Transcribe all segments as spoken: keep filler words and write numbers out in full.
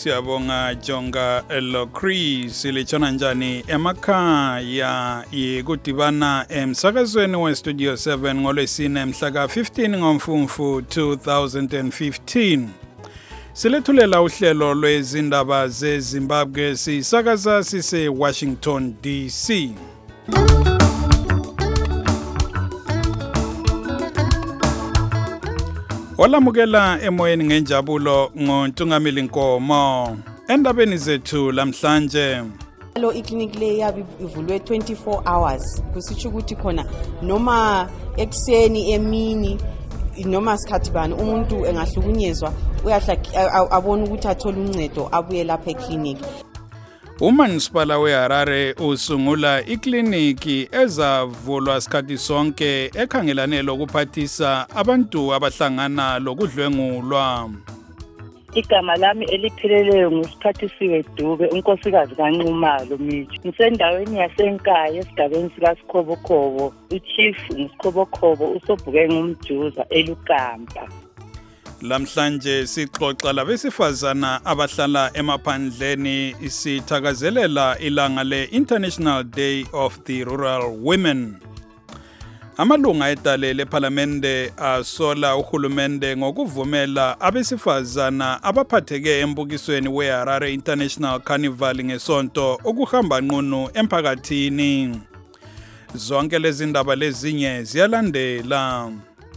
siyabonga Jonga Locris silitshona njani emakhaya yikudibana emsakazweni we Studio seven ngolwesine mhla ka fifteen ngoMfumfu two thousand fifteen. Silethulela uhlelo lwezindaba zeZimbabwe sisakaza sise Washington D C. Olamukela emoyeni ngenjabulo ngoNtungamili Nkomo. Endabeni zethu lamhlanje. Lo iclinic le yabe ivulwe twenty-four hours. Kusitsho ukuthi khona noma ekseni emini noma sikhathi bani umuntu engahlukunyezwa uyahla abona ukuthi athola uncedo abuye lapha eclinic. Umanisipala weHarare usungula ikliniki ezavulwa sikhathi sonke ekhangelane lokuphathisa abantu abahlangana lokudlwengulwa. Igama lami elipheleleyo nguSiphathisiwe Dube, unkosikazi kaNcumalo Mithi. Ngisendaweni yasenkaya esigabeni sikaSikhobokhobo. uChief nguSikhobokhobo uSobhuke ngumjuza eLukampa. Lamhlanje sixoxa labesifazana abahlala emaphandleni isithakazelela ilanga le-International Day of the Rural Women. Amalunga edale lePhalamende asola uhulumende ngokuvumela abesifazana abaphatheke embukisweni weHarare International Carnival ngesonto ukuhamba nqunu emphakathini. Zonke lezi ndaba lezinye ziyalandela.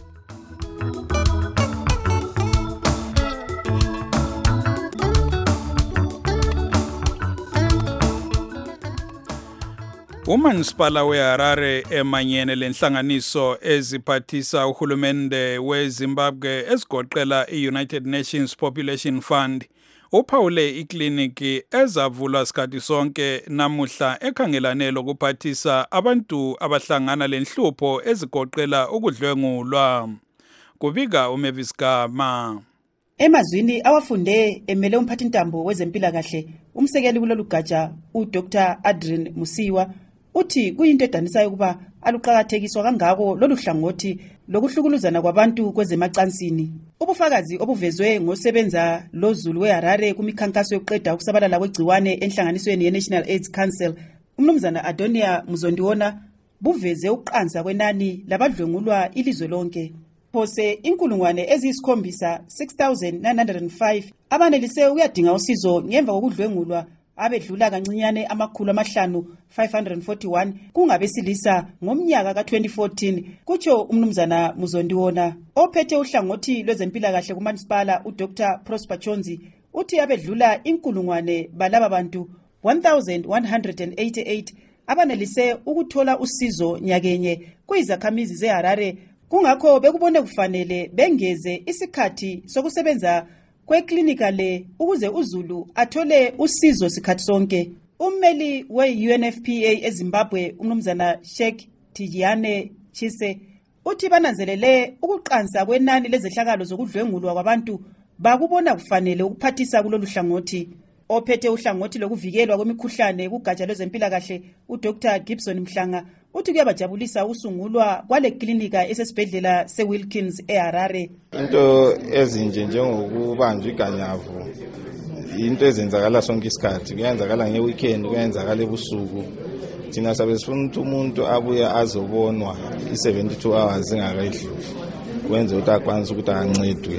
Umanisipala weHarare emanyene lenhlanganiso eziphathisa uhulumende weZimbabwe ezigoqela i-United Nations Population Fund uphawule ikliniki ezavulwa sikhathi sonke namuhla ekhangelane lokuphathisa abantu abahlangana lenhlupho ezigoqela ukudlwengulwa. Kubika uMavis Gama. Emazwini awafunde emele umphathintambo wezempilakahle umsekeli kulolu gatsha uDr Adrian Musiwa uthi kuyinto edanisayo ukuba aluqakathekiswa kangako lolu hlangothi lokuhlukuluzana kwabantu kwezemacansini. Ubufakazi obuvezwe ngosebenza loZulu weHarare kumikhankaso yokuqeda ukusabalala kwegciwane enhlanganisweni ye-National AIDS Council, umnumzana Adonia Muzondiwona, buveze ukuqansa kwenani labadlwengulwa ilizwe lonke. Phose inkulungwane eziyisikhombisa six thousand nine hundred five abanelise uyadinga usizo ngemva kokudlwengulwa abedlula kancinyane amakhulu amahlanu five hundred forty-one kungabesilisa ngomnyaka ka twenty fourteen, kutsho umnumzana Muzondiwona. Ophethe uhlangothi lwezempilakahle kumanisipala uDr Prosper Chonzi uthi abedlula inkulungwane balaba bantu one thousand one hundred eighty-eight abanelise ukuthola usizo nyakenye kuyizakhamizi zeHarare. Kungakho bekubone kufanele bengeze isikhathi sokusebenza kweklinika le ukuze uZulu athole usizo sikhathi sonke. Ummeli we-U N F P A eZimbabwe umnumzana Sheikh Tijane Chise uthi bananzelele ukuqansa kwenani lezehlakalo zokudlwengulwa kwabantu bakubona kufanele ukuphathisa kulolu hlangothi. Ophethe uhlangothi lokuvikelwa kwemikhuhlane kugatsha lwezempilakahle uDr Gibson Mhlanga uthi kuyabajabulisa usungulwa kwale klinika esesibhedlela seWilkins eHarare. Into ezinje njengokubanjwa iganyavu into ezenzakala sonke isikhathi, kuyenzakala ngeweekend, kuyenzakala ebusuku. Thina sabe sifuna ukuthi umuntu abuye azobonwa i-seventy-two hours ingakayidluli kwenze ukuthi akwanise ukuthi ancedwe,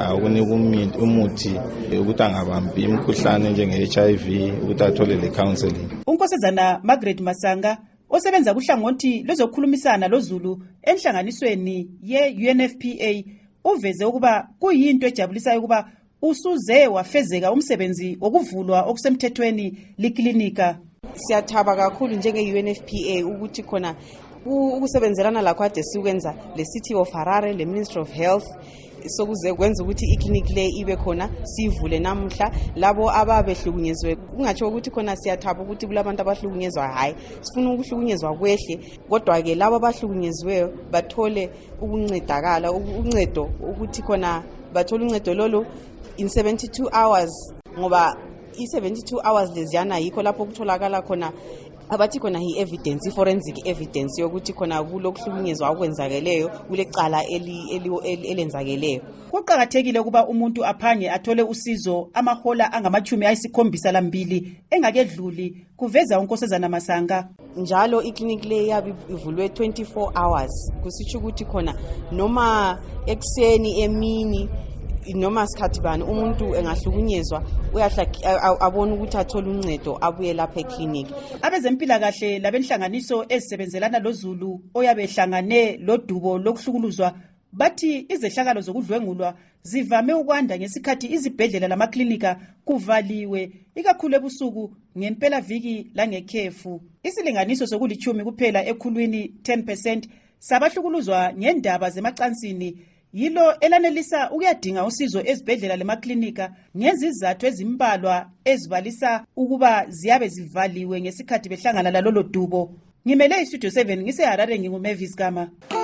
akunika umuthi ukuthi angabambi imikhuhlane njenge-H I V, ukuthi athole le counseling. Unkosazana Margaret Masanga osebenza kuhlangothi lwezokhulumisana loZulu enhlanganisweni ye-U N F P A uveze ukuba kuyinto ejabulisayo ukuba usuze wafezeka umsebenzi okuvulwa okusemthethweni liklinika. Siyathaba kakhulu njenge-U N F P A ukuthi khona ukusebenzelana lakho ade sikwenza le City of Harare, le Ministry of Health, sokuze kwenza ukuthi iklinik le ibe khona sivule namuhla. Labo ababehlukunyezwe kungatsho ukuthi khona siyathaba ukuthi kulabantu abahlukunyezwa, hayi sifuna ukuhlukunyezwa kwehle, kodwa ke labo abahlukunyezweyo bathole ukuncedakala, uncedo ukuthi khona bathole uncedo lolo in seventy-two hours, ngoba i seventy-two hours leziyana yikho lapho kutholakala khona abathi khona i-evidence, i-forensic evidence yokuthi khona kulokuhlukunyezwa okwenzakeleyo kule cala elenzakeleyo. Kuqakathekile ukuba umuntu aphange athole usizo amahola angamachumi ayisikhombisa lambili engakedluli, kuveza uNkosazana Masanga. Njalo iklinik le yabe ivulwe twenty-four hours, kusitsho ukuthi khona noma ekseni emini noma sikhathi bani umuntu engahlukunyezwa uyahla abona ukuthi athola uncedo abuye lapha eclinic. Abezempilakahle labenhlanganiso ezisebenzelana loZulu oyabe ehlangane lodubo lokuhlukuluzwa bathi izehlakalo zokudlwengulwa zivame ukwanda ngesikhathi izibhedlela lamaklinika kuvaliwe, ikakhulu ebusuku ngempela viki langekhefu. Isilinganiso sokulichumi kuphela ekhulwini ten percent sabahlukuluzwa ngendaba zemacansini yilo elanelisa ukuyadinga usizo ezibhedlela lemaklinika ngezizathu ezimbalwa ezibalisa ukuba ziyabe zivaliwe ngesikhathi behlangana lalolo dubo. Ngimele iStudio seven ngiseHarare, nginguMavis Gama.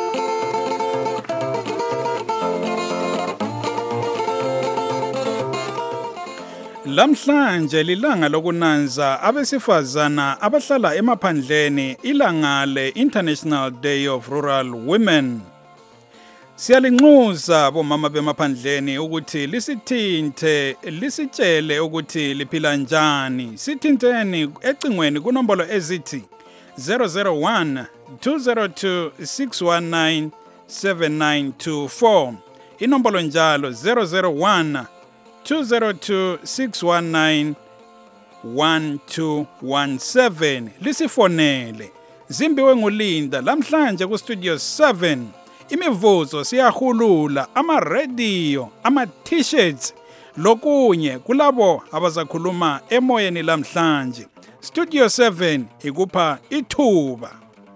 Lamhlanje lilanga lokunanza abesifazana abahlala emaphandleni, ilanga le International Day of Rural Women. Siyalinxusa bomama bemaphandleni ukuthi lisithinte, lisitshele ukuthi liphila njani. Sithinteni ecingweni kunombolo ezithi zero zero one two zero two six one nine seven nine two four. Inombolo njalo zero zero one two zero two six one nine one two one seven. Lisifonele. Zimbiwe nguLinda lamhlanje ku Studio seven. Imivuzo siyahulula, ama-radio, ama-t-shirts, lokunye kulabo abazakhuluma emoyeni lamhlanje. Studio seven ikupha ithuba.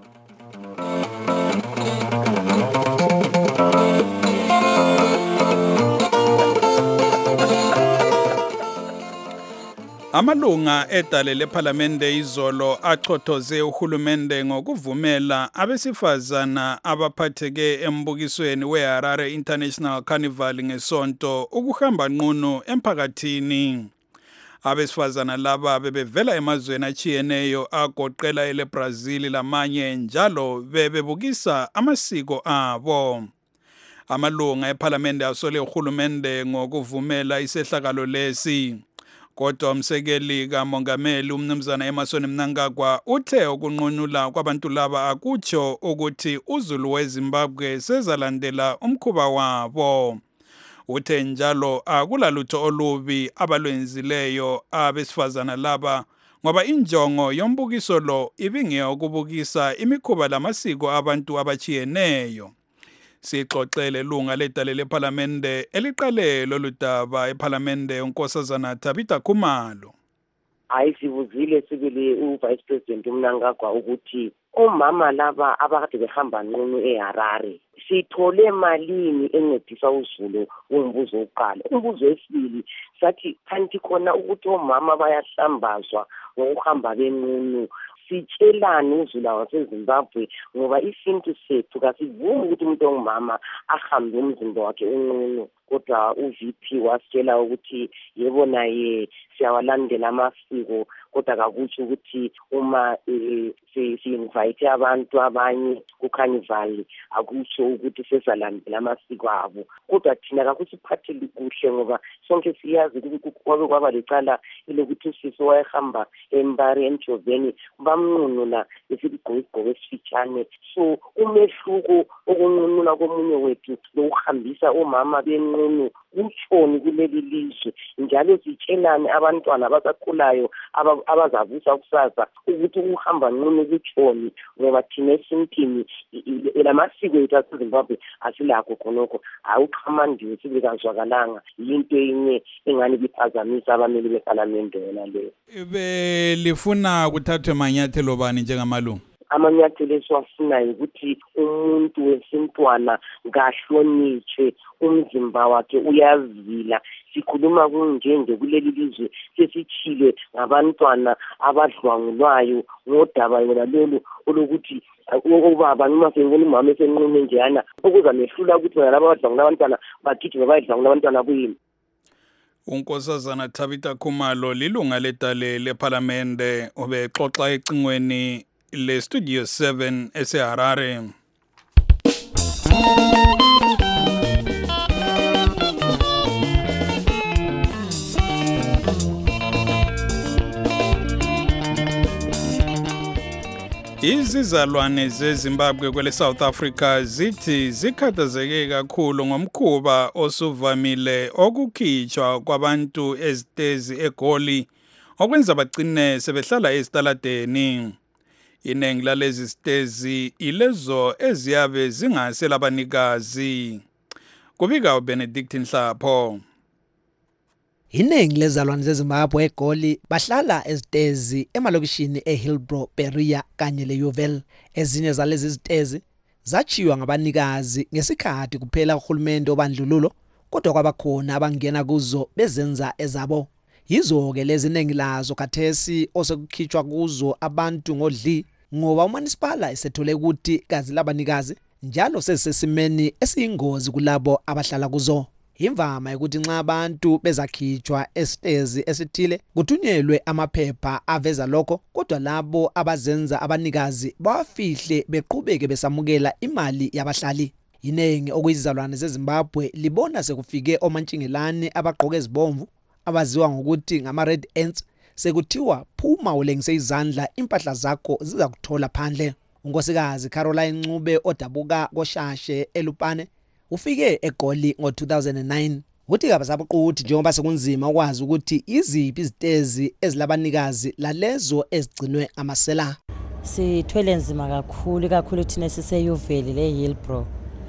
Amalunga edale lephalamende izolo achothoze uhulumende ngokuvumela abesifazana abaphatheke embukisweni weHarare International Carnival ngesonto ukuhamba nqunu emphakathini. Abesifazana laba bebevela emazweni achiyeneyo agoqela ele Brazil lamanye njalo bebebukisa amasiko abo. Amalunga ephalamende asole uhulumende ngokuvumela isehlakalo lesi. Kodwa umsekeli kaMongameli uMnumzana Emmerson Mnangagwa uthe ukunqunula kwabantu laba akutsho ukuthi uZulu weZimbabwe sezalandela umkhuba wabo. Uthe njalo akulalutho olubi abalwenzileyo abesifazana laba ngoba injongo yombukiso lo ibingeyokubukisa imikhuba lamasiko abantu abachiyeneyo. Sixoxele lunga ledale lephalamende eliqale loludaba ephalamende uNkosazana Tabitha Khumalo. Ayisivuzile sibili uVice President uMnangagwa ukuthi omama laba abakade behamba nqunu eHarare sithole malini encedisa uZulu. Umbuzo oqala. Umbuzo wesibili sathi kanti khona ukuthi omama bayahlambazwa ngokuhamba benqunu. Sitshelani uZulu waseZimbabwe ngoba isintu sethu kasivumi ukuthi umuntu ongumama ahambe umzimba wakhe unqunu. Kodwa uV P wasitshela ukuthi yebo naye siyawalandela amasiko, kodwa kakutsho ukuthi uma si-invite abantu abanye kuCarnival akutsho ukuthi sesalandela amasiko abo. Kodwa thina kakusiphatheli kuhle ngoba sonke siyazi ukuthi kwabe kwaba lecala elokuthi usisi wayehamba eMbari eMjoveni bamnqunula esigqoko esifitshane. So umehluko okunqunula komunye wethu lokuhambisa omama benqunu utshoni kuleli lizwe. Njalo sitshelane abantwana abasakhulayo abazavusa kusasa ukuthi ukuhamba nqunu kutshoni ngoba thina esintini elamasiko ethu aseZimbabwe asilakho khonokho. Awuqhamandiwe sibekazwakalanga yinto enye engani biphazamisa abameli bePhalamende yona leyo. Belifuna kuthathwe manyathelo bani njengamalungu? Amanyathelo esiwafunayo ukuthi umuntu wesintwana ngahlonitshwe, umzimba wakhe uyazila. Sikhuluma kunjenge kuleli lizwe sesichile ngabantwana abadlwangulwayo ngodaba yona lolu olokuthi ubaba noma sengona umama esenqunu njana okuzamehlula ukuthi laba abadlwangula abantwana bagijime bayidlwangula abantwana kuyini. Unkosazana Tabitha Khumalo lilunga ledale leParlamente obexoxa ecingweni le Studio seven eseHarare. Izizalwane zeZimbabwe kwele South Africa zithi zikhathazeke kakhulu ngomkhuba osuvamile okukhitshwa kwabantu ezitezi eGoli okwenza bagcine sebehlala ezitaladeni. Inengi lalezi zitezi ilezo eziyabe zingaselabanikazi. Kubika uBenedict Nhlapho. Inengi lezalwane zeZimbabwe eGoli bahlala ezitezi emalokishini eHillbrow, Berea kanye leYuvel. Ezinye zalezi zitezi zachiywa ngabanikazi ngesikhathi kuphela uhulumende obandlululo, kodwa kwabakhona abangena kuzo bezenza ezabo. Yizo ke lezi inengi lazo khathesi osekukhitshwa kuzo abantu ngodli ngoba uMunicipal esethole ukuthi kazi labanikazi njalo sesesimeni esiyingozi kulabo abahlala kuzo. Imvama ukuthi nxa abantu bezakhitshwa esitezi esithile kuthunyelwe amaphepha aveza lokho, kodwa labo abazenza abanikazi bawafihle beqhubeke besamukela imali yabahlali. Inengi okuyizizalwane zeZimbabwe libona sekufike omantshingelane abagqoke ezibomvu abaziwa ngokuthi ngama red ants, sekuthiwa phuma ulengise izandla impahla zakho ziza kuthola phandle. Unkosikazi Caroline Ncube odabuka koshashe eLupane ufike eGoli ngo two thousand nine. Uthi kabasabuquthi njengoba sekunzima ukwazi ukuthi iziphi izitezi ezilabanikazi lalezi ezigcinwe amasela. Sithwele nzima kakhulu kakhulu thina siseyuveli leHillbrow.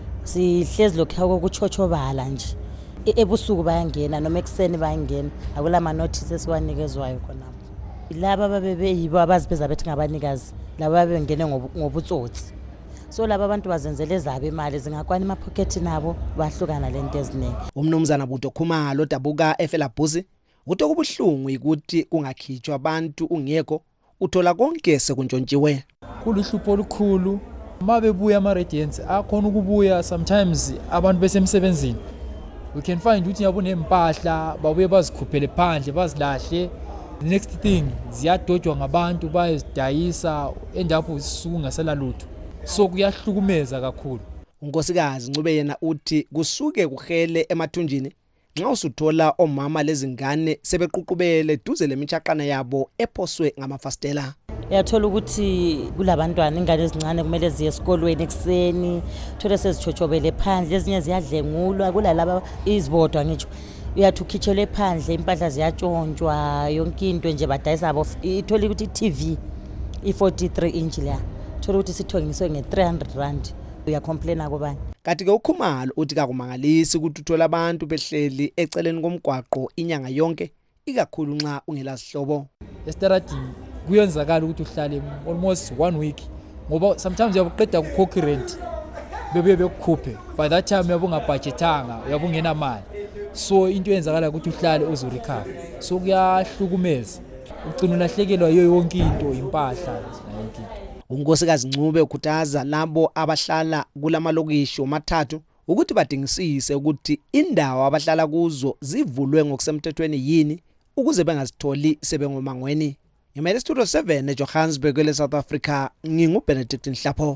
Sihlezi lokho ukuchochobala nje. Ebusuku bayangena noma ekseni bayangena. Akula ma notice esiwanikezwayo khona. Laba babe yibo abazibeza bethi ngabanikazi, laba bengene ngobutsotsi. So laba abantu bazenzele zabo imali zingakwana emapocket nabo bahlukana lento eziningi. Umnumzana Buto Khumalo dabuka eFelabhuzi uthi kubuhlungu ukuthi kungakhitshwa abantu ungekho, uthola konke sekuntshontshiwe. Kuluhlupho olukhulu mabebuya ama radiants akhona ukubuya sometimes abantu besemsebenzini. We can find ukuthi yabo nempahla babuye bazikhuphele phandle bazilahle. The next thing ziyadojwa ngabantu bayizidayisa endapho isisuku ngasela lutho. So kuyahlukumeza kakhulu. Unkosikazi Ncube yena uthi kusuke kuhele emathunjini nxa usuthola omama lezingane sebeququbele duze lemichaqana yabo ephoswe ngamafastela. Uyathola ukuthi kulabantwana ingane ezincane kumele ziye esikolweni ekseni, thole sezichochobele phandle, ezinye ziyadlengulwa, kulalaba izibodwa ngitsho. Uyathi ukhitshele phandle impahla ziyatshontshwa yonke into nje badayisa abo. Ithola ukuthi i-T V i forty-three inch la. Thola ukuthi sithengiswe nge three hundred rand. Uya complain akubani. Kanti ke uKhumalo uthi kakumangalisi ukuthi uthola abantu behleli eceleni komgwaqo inyanga yonke, ikakhulu nxa ungelazihlobo. Estaradini kuyenzakala ukuthi uhlale almost one week ngoba sometimes uyabuqeda ukukhokha rent bebuye bekukhuphe, by that time uyabunga budgetanga, uyabungena mali. So into yenzakala ukuthi uhlale uzo recover. So kuyahlukumeza. Ugcina ulahlekelwa yonke into, impahla yonke into. Unkosikazi Ncube ukhuthaza labo abahlala kulamalokishi omathathu ukuthi badingisise ukuthi indawo abahlala kuzo zivulwe ngokusemthethweni yini ukuze bengazitholi sebengomangweni. Imele Studio seven eJohannesburg le South Africa, nginguBenedict Nhlapho.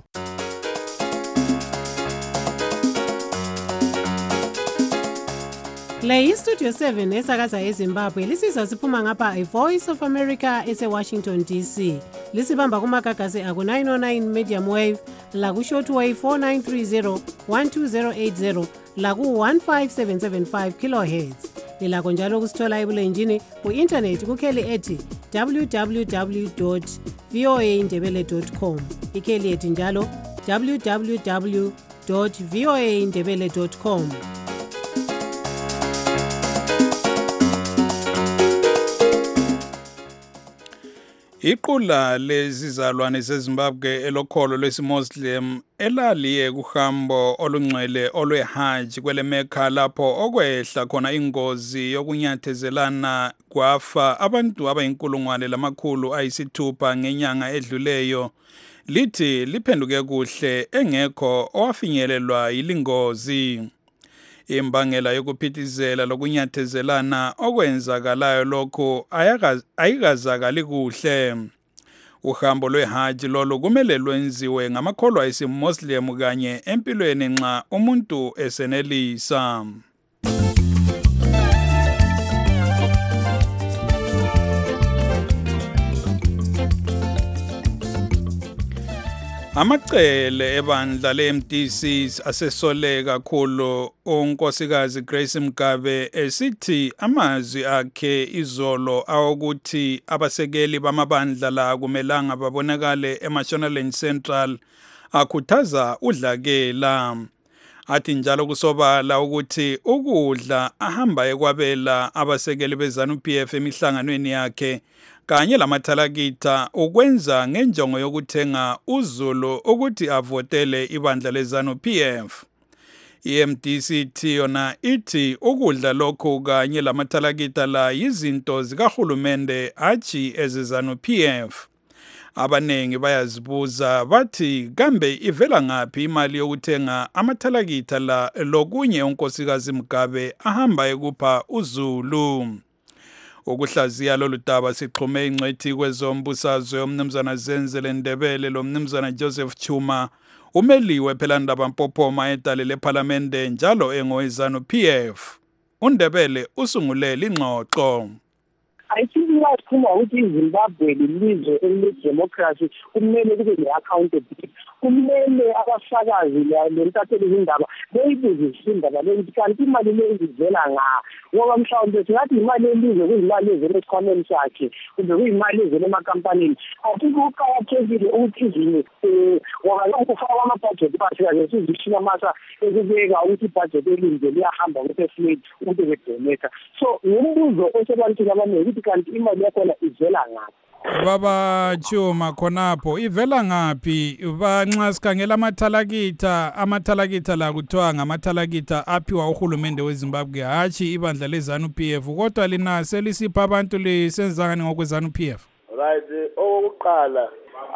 Le iStudio seven esakaza eZimbabwe lisiza siphuma ngapha iVoice of America eseWashington D C. Lisibamba kumagagasi aku nine oh nine medium wave, la ku shortwave four nine three zero one two zero eight zero, la ku one five seven seven five kilohertz. Lilakho njalo kusithola ebulenjini ku internet kukheli ethi w w w dot v o a ndebele dot com. Ikheli ethi njalo w w w dot v o a ndebele dot com. Iqula lezizalwane zeZimbabwe elokholo lwesiMuslim elaliye kuhambo olungcwele olweHajj kwele Mecca lapho okwehla khona ingozi yokunyathezelana kwafa abantu abayinkulungwane lamakhulu ayisithupha ngenyanga edluleyo, lithi liphenduke kuhle engekho owafinyelelwa yilingozi. Imbangela yokuphithizela lokunyathezelana okwenzakalayo lokho ayikazakali kuhle. Uhambo lweHajj lolo kumele lwenziwe ngamakholwa esiMuslim kanye empilweni nxa umuntu esenelisa. Amacele ebandla le-M D C asesole kakhulu unkosikazi Grace Mgabe esithi amazwi akhe izolo awokuthi abasekeli bamabandla la kumelanga babonakale eMashonaland Central akhuthaza udlakela. Athi njalo kusobala ukuthi ukudla ahamba ekwabela abasekeli beZANU P F emihlanganweni yakhe kanye lamathalakita ukwenza ngenjongo yokuthenga uZulu ukuthi avotele ibandla leZANU P F. I-M D C yona ithi ukudla lokho kanye lamathalakita la yizinto zikahulumende achi ezeZANU P F. Abanengi bayazibuza bathi kambe ivela ngaphi imali yokuthenga amathalakita la lokunye unkosikazi Mgabe ahamba ekupha uZulu. Ukuhlaziya lolu daba sixhume ingcwethi kwezombusazwe umnumzana Zenzele Ndebele lo mnumzana Joseph Chuma umeliwe phela ndaba Mpophoma edale leParliamente njalo engoweZANU P F. uNdebele usungulele ingxoxo. I think wakhuluma ukuthi iZimbabwe lilizwe elidemocracy kumele kube ne-accountability. Kumele abasakazi lentatheli izindaba beyibuzise indaba lento kanti imali le ivela nga ngoba mhlawumbe singathi imali elizwe kuyimali evela esikhwameni sakhe kumbe kuyimali evela emakhampanini. Athi kuqakathekile ukuthi izini ngoba lokhu kufaka amabhajethi phansi kaze sizishina masa ekubeka ukuthi ibhajethi elinje liyahamba kuse-slate ukuthi bedoneta. So ngumbuzo osebantwini abaningi ukuthi kanti imali yakhona ivela ngaphi. Baba Chuma khonapho ivela ngaphi banxa sikhangela amathalakita amathalakita la kuthiwa ngamathalakita aphiwa uhulumende weZimbabwe hachi ibandla leZANU P F kodwa lina selisipha abantu lisenzangani ngokweZANU P F? Right, okokuqala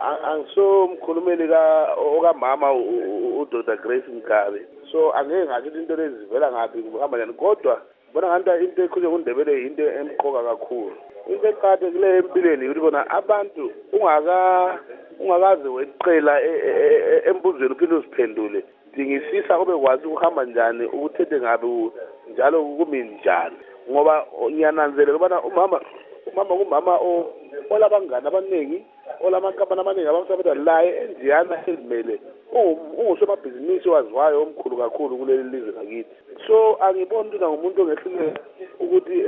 angisomkhulumeli ka okamama uDr Grace Mgabe, so angeke ngathi into lezivela ngaphi kuhamba njani, kodwa bona ngathi into ekhulunywa kuNdebele into emqoka kakhulu. Into eqakathekile empilweni ukuthi bona abantu ungaka ungakaze weqela embuzweni uphinde uziphendule dingisisa ube kwazi ukuhamba njani ukuthethe ngabe njalo kumi njani, ngoba ngiyananzelela ukubana umama umama kumama olabangani abaningi olamankampani amaningi abasebenza laye endiyana ezimele ungusomabhizinisi waziwayo omkhulu kakhulu kuleli lizwe lakithi. So angiboni ukuthi ngumuntu ongehlule ukuthi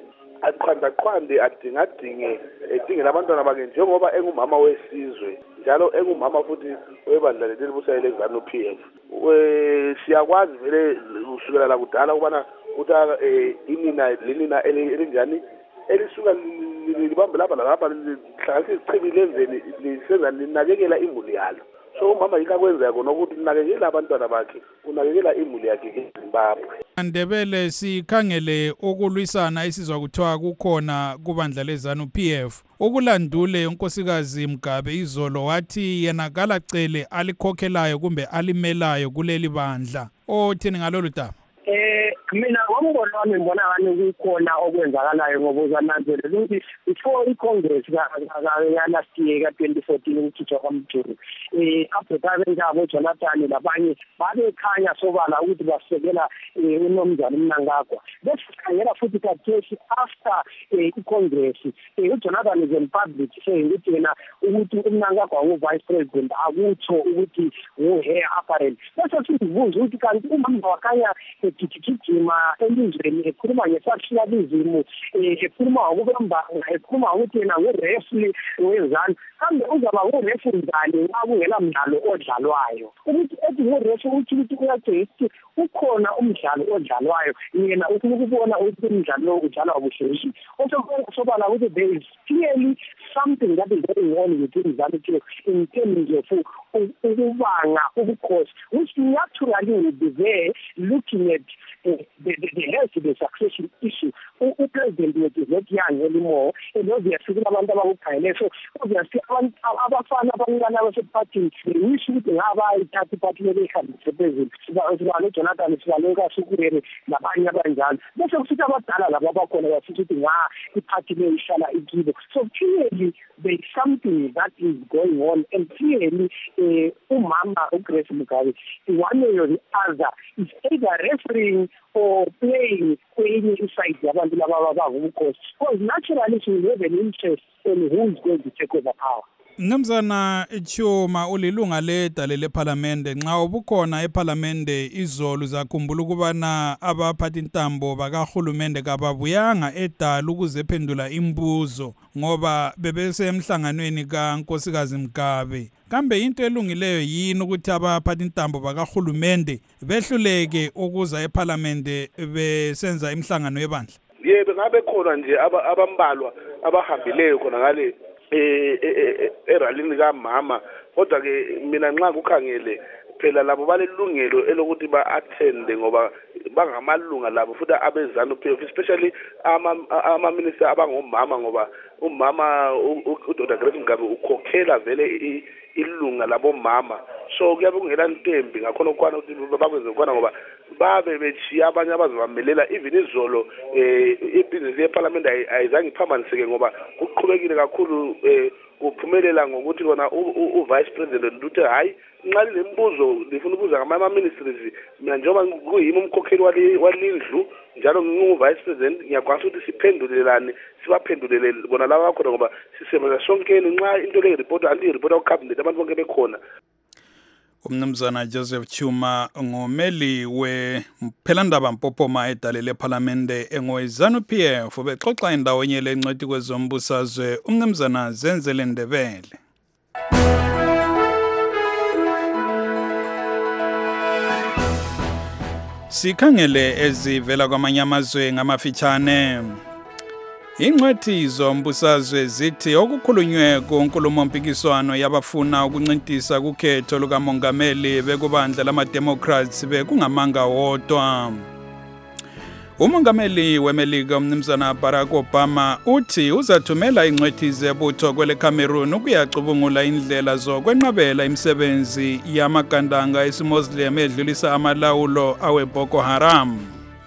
aqhanda qhande adingadinge edinge labantwana bakhe njengoba engumama wesizwe njalo engumama futhi webandla leli busayo leZANU P F. Siyakwazi vele usukela la kudala ukubana utha inina lenina elinjani elisuka libambe lapha lapha lihlakahla izichibile emveni lisenza linakekela imuli yalo. So umama yika kwenza khona ukuthi linakekela abantwana bakhe unakekela imuli yakhe eZimbabwe. Ndebele sikhangele ukulwisana isizwa kuthiwa kukhona kubandla leZANU P F. Ukulandule unkosikazi Mgabe izolo wathi yena kalacele alikhokhelayo kumbe alimelayo kuleli bandla. Othini ngalolu daba? Eh mina ngombono wami ngibona ngani kukhona okwenzakalayo ngoba uzananzelela ukuthi before iCongress ka last year ka twenty fourteen ukuthiwa kwamjuru eh abheka benjabo Jonathan labanye babekhanya sobala ukuthi basekela uNomzana Mnangagwa. Bese sikhangela futhi kathesi after iCongress uJonathan is in public saying ukuthi yena ukuthi uMnangagwa ngu-vice president akutho ukuthi ngu-heir apparent. Bese sizibuza ukuthi kanti umama wakhanya ekithikijima elizweni ekhuluma ngesashiyalizmu ekhuluma ngokubambana ekhuluma ukuthi yena ngurefli weZANU kambe uzaba ngurefli njani nxa kungela mdlalo odlalwayo ukuthi ethi ngurefli uthi ukuthi uyathi ukhona umdlalo odlalwayo yena ufuna ukubona ukuthi umdlalo udlalwa kuhle osobona sobala ukuthi there is clearly something that is going on within ZANU in terms of ukubanga ubukhosi which naturally will be there looking at uh, the, the, the health of the succession issue. U-president wethu is not young actually more and obviously kunabantu abakukhayele so obviously abantu abafana abancane abasephathini wish ukuthi ngaba ithatha iphathi lebehambise phezulu siba lo Jonathan sibale kaSukuyere nabanye abanjalo bese kusithi abadala labo abakhona basithi ukuthi nga iphathi le ihlala ikibo so clearly there is something that is going on and clearly uh, umama uGrace Mugabe one way or the other is either referring or playing kwenye inside yabantu laba abangumkhosi because naturally she will have an interest in who is going to take over power. Mnumzana Chuma ulilunga ledale leParliament nxa ubukhona eParliament izolo zakhumbula ukubana abaphathi intambo bakahulumende kababuyanga edala ukuze phendula imbuzo ngoba bebese emhlanganweni kaNkosikazi Mgabe kambe into elungileyo yini ukuthi abaphathi intambo bakahulumende behluleke ukuza eParliament besenza imhlangano yebandla? Yebo ngabe khona nje abambalwa abahambileyo khona ngale eh eralini kaMama kodwa ke mina nxa kukhangele phela labo balelungelo elokuthi ba attend ngoba bangamalunga labo futhi abezana P F especially ama ama minister abangomama ngoba umama uDoctor Grace Mugabe ukhokhela vele ilunga labo mama so kuyabe kungela ntembi ngakhona ukwana ukuthi bakwenze ukwana ngoba babe bechiya abanye abazibamelela even izolo eh ibusiness yeParliament ayizange iphambaniseke ngoba kuqhubekile kakhulu kuphumelela ngokuthi kona uVice President uthe hayi nxa lembuzo lifuna ukubuza ngama ministries mina njengoba kuyimi umkhokheli walindlu njalo ngingu-Vice President ngiyakwazi ukuthi siphendulelane sibaphendulele bona laba bakhona ngoba sisebenza sonkeni nxa into le report anti report ku cabinet abantu bonke bekhona. Umnumzana Joseph Chuma ngomeli we Phelandaba Mpopoma edale leParliament engoizanu P F bexoxa indawo enye lencwadi kwezombusazwe umnumzana Zenzele Ndebele. Sikhangele ezivela kwamanye amazwe ngamafitshane. Ingcwethi zombusazwe zithi okukhulunywe kunkulumo mpikiswano yabafuna ukuncintisa kukhetho lukamongameli bekubandla lama-Democrats bekungamanga wodwa. Umongameli weMelika umnumzana Barack Obama uthi uzathumela ingcwethi zebutho kwele Cameroon ukuyacubungula indlela zokwenqabela imisebenzi yamagandanga esiMuslim edlulisa amalawulo awe Boko Haram.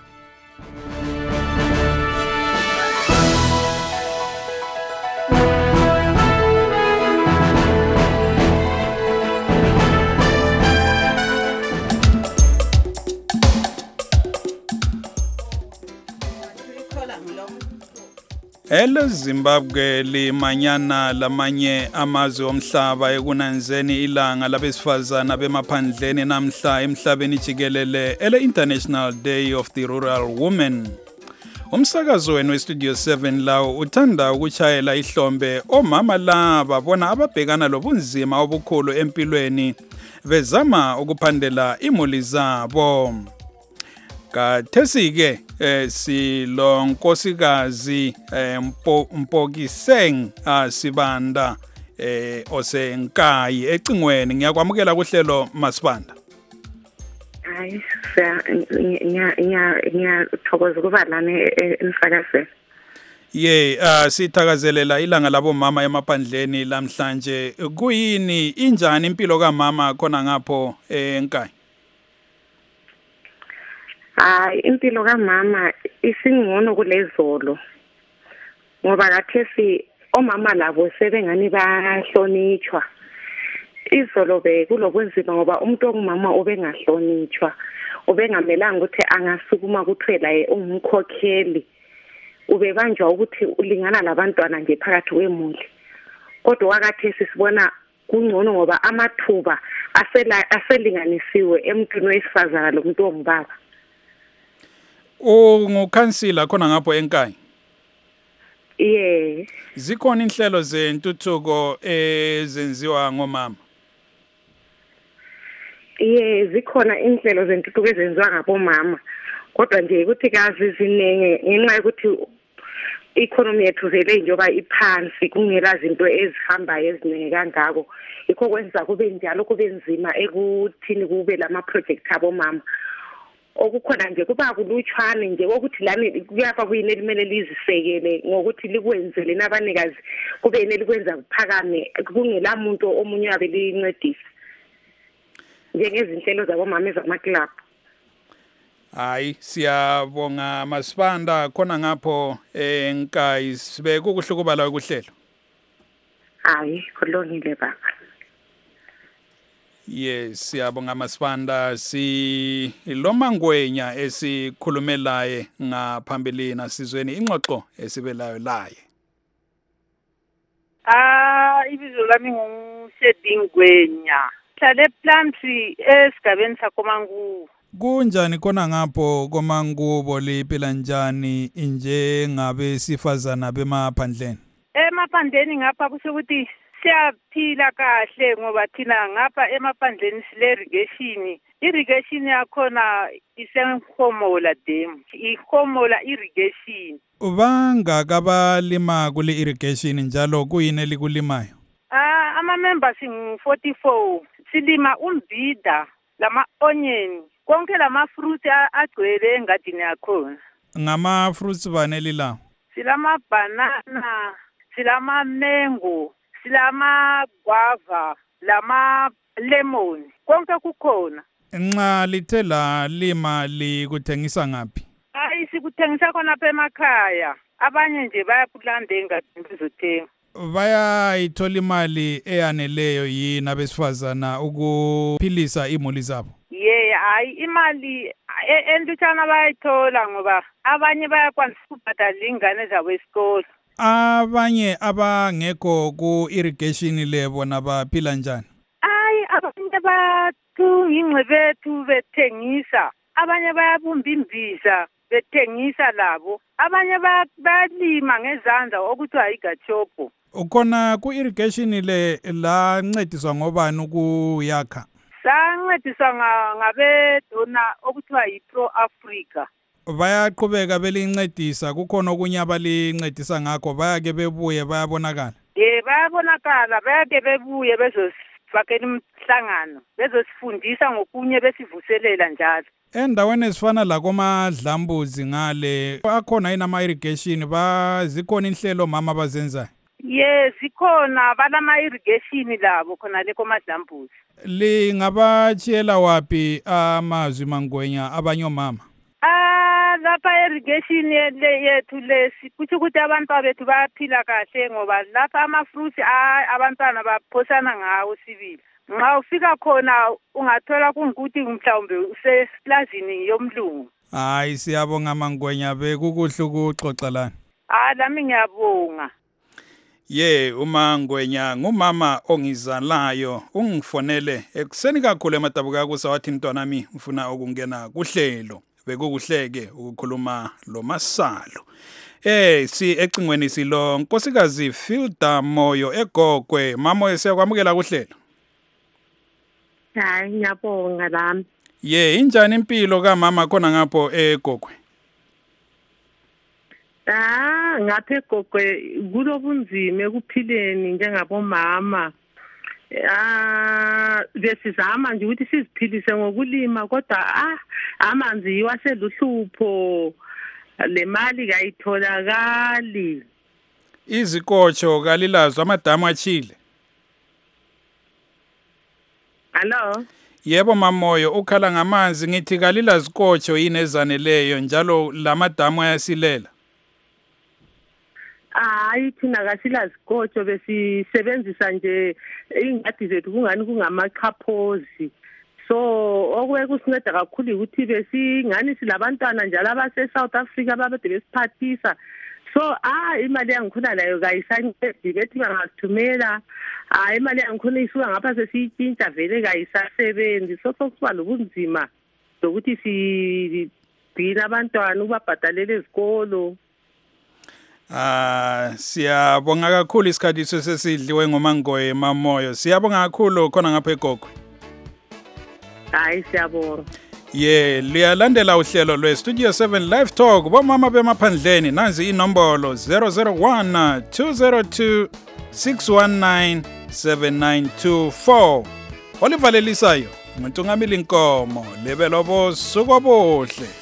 Ele Zimbabwe limanyana lamanye amazwe omhlaba ekunanzeni ilanga labesifazana bemaphandleni namhla emhlabeni jikelele ele International Day of the Rural Woman. Umsakazo wenu weStudio seven lawo uthanda ukuchayela ihlombe omama laba bona ababhekana lobunzima obukhulu empilweni bezama ukuphandela imuli zabo. Kathesi-ke eh, silo nkosikazi eh, mpo, Mpokiseng ah, Sibanda eh, osenkayi ecingweni ngiyakwamukela kuhlelo Masibanda. Hayi ngiya ngiya ngiyathokoza ukuba lana emsakazweni. Ye uh, sithakazelela ilanga labo mama emaphandleni lamhlanje kuyini injani impilo kaMama khona ngapho enkayi? Hayi impilo kaMama isingcono kulezolo ngoba kathesi omama labo sebengani bahlonitshwa. Izolo be kulobunzima ngoba umuntu ongumama ubengahlonitshwa ubengamelanga ukuthi angasukuma kuthwela ungumkhokheli ubebanjwa ukuthi ulingana labantwana nje phakathi kwemuli. Kodwa wakathesi sibona kungcono ngoba amathuba asela aselinganisiwe emntwini wesifazana lo muntu ongubaba. Ungukhansila khona ngapho enkayi? Yeah. Zikhona inhlelo zentuthuko ezenziwa ngomama? Yeah, zikhona inhlelo zentuthuko ezenziwa ngabomama. Kodwa nje ukuthi kazi zinenge ngenxa ukuthi economy yethu vele njengoba iphansi kungela zinto ezihambayo eziningi kangako. Ikho kwenza kube njalo kube nzima ekuthini kube lama project abomama. okukhona nje kuba kulutshwane nje ukuthi lami kuyapha kuyini elimele lizisekele ngokuthi likwenzele nabanikazi kube yini likwenza kuphakame kungela muntu omunye abe lincedisa njengezinhlelo zabomama ezama-club. Hayi siyabonga Masibanda khona ngapho eNkayi sibe kukuhlukubala ukuhlelo. Hayi kulungile baba. Yes siyabonga Masibanda si lomangwenya esikhulumelaye ngaphambilini asizweni ingxoxo esibelayo laye. Ah ibizo lami ngumshedingwenya. Hlale Plumtree esigabeni sakomangu. Kunjani khona ngapho komangubo liphila njani inje ngabe sifazana bemaphandleni? Emaphandleni ngapha kusukuthi siyaphila kahle ngoba thina ngapha emaphandleni sile irrigation. Irrigation yakhona isenhomola dam. Ihomola irrigation. Bangakabalima kule irrigation njalo kuyini likulimayo? Ah ama members ngu forty-four. Silima umbida lama onion. Konke lama fruit agcwele engadini yakhona. Ngama fruits vaneli la? Silama banana, silama mango, silama guava, lama lemon. Konke kukhona. Nxa lithe la lima likuthengisa ngaphi? Hayi sikuthengisa khona phe emakhaya. Abanye nje bayakulanda engadini bezothenga. Bayayithola imali eyaneleyo yini abesifazana ukuphilisa imuli zabo? Yeah, hayi imali entutshana bayayithola ngoba abanye bayakwanisa ukubhadala ingane zabo esikolo. Abanye abangekho ku irrigation level nabaphila njani? Hayi abanye bathunga ingcebethu bethengisa, abanye bayabumba imbiza bethengisa labo, abanye bayalima ngezandla okuthiwa igachopo. Ukhona ku irrigation le la ncediswa ngobani ukuyakha? Sancediswa ngabe dona okuthiwa yiPro Africa. Bayaqhubeka belincedisa kukhona okunye abalincedisa ngakho bayake bebuye bayabonakala? Eh bayabonakala bayake bebuye bezosifakela imhlangano bezosifundisa ngokunye besivuselela njalo. Endaweni ezifana la komadlambuzi ngale akhona inama irrigation bazikhona inhlelo mama bazenzayo? Yes ikhona balama irrigation labo khona le komadlambuzi. Lingabachiyela wapi amazwi mangwenya abanye omama? Ah lapha irrigation yethu lesi kuthi ukuthi abantu bethu bayaphila kahle ngoba lapha ama fruits abantwana baphosana ngawo sibili. Nxa ufika khona ungathola kungukuthi mhlawumbe useplazini yomlungu. Hayi siyabonga mangwenya bekukuhle ukuxoxa lana. Ah lami ngiyabonga. Ye uma ngwenya ngumama ongizalayo ungifonele ekuseni kakhulu emadabuka kusawathi mntwana mi ufuna ukungena kuhlelo bekukuhleke ukukhuluma lo Masalo. Eh si ecingweni silo nkosikazi Filda Moyo eGogwe mama siyakwamukela kuhlelo. Hayi ngiyabonga lami. Ye injani impilo kaMama khona ngapho eGogwe? Ah ngapha eGogwe kulobunzima ekuphileni njengabomama. Ah besizama nje ukuthi siziphilise ngokulima kodwa ah amanzi yiwaseluhlupho le mali kayitholakali. Izikotsho kalilazo amadamu achile. Hello. Yebo mamoyo ukhala ngamanzi ngithi kalila zikotsho yini ezaneleyo njalo lamadamu ayasilela. Hayi thina kasila zikotsho besisebenzisa nje ingadi zethu kungani kungamachaphozi. So okwekusinceda kakhulu ukuthi besingani silabantwana njalo abase South Africa babede besiphathisa. So ah imali yangikhona layo kayisancedi bethi bangasithumela ah imali yangikhona isuka ngapha sesiyitshintsha vele kayisasebenzi so sokuba lobunzima lokuthi sigcina abantwana ubabhadalele izikolo. Ah siyabonga kakhulu isikhathi sesidliwe ngomangoye mamoyo siyabonga kakhulu khona ngapha eGogwe. Hayi siyabonga. Ye liyalandela uhlelo lwe Studio seven Live Talk bomama bemaphandleni nanzi inombolo zero zero one two zero two six one nine seven nine two four olivalelisayo Ngitungamile inkomo lebelo bosuku obuhle.